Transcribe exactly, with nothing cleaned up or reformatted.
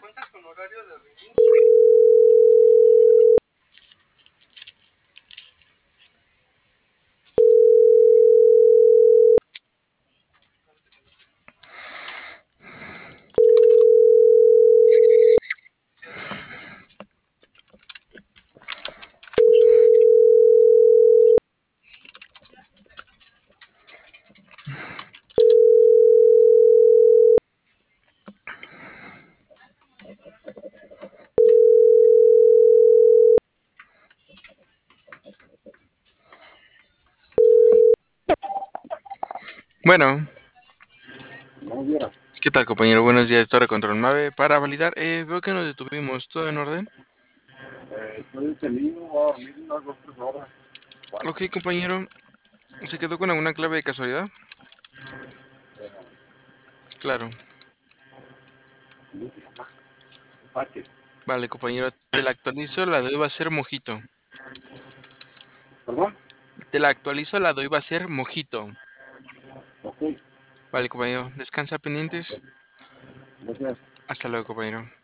¿Cuentas con horario de review? Bueno, No hubiera. ¿qué tal, compañero? Buenos días, Torre Control nueve. Para validar, eh, veo que nos detuvimos. ¿Todo en orden? Eh, estoy detenido, voy a dormir unas dos, tres horas. Ok, compañero. ¿Se quedó con alguna clave de casualidad? Claro. ¿Cómo se llama? Paque. Vale, compañero. Te la actualizo, la de hoy va a ser mojito. ¿Perdón? Te la actualizo, la de hoy va a ser mojito. Ok, Vale, compañero. Descansa pendientes. gracias. Hasta luego, compañero.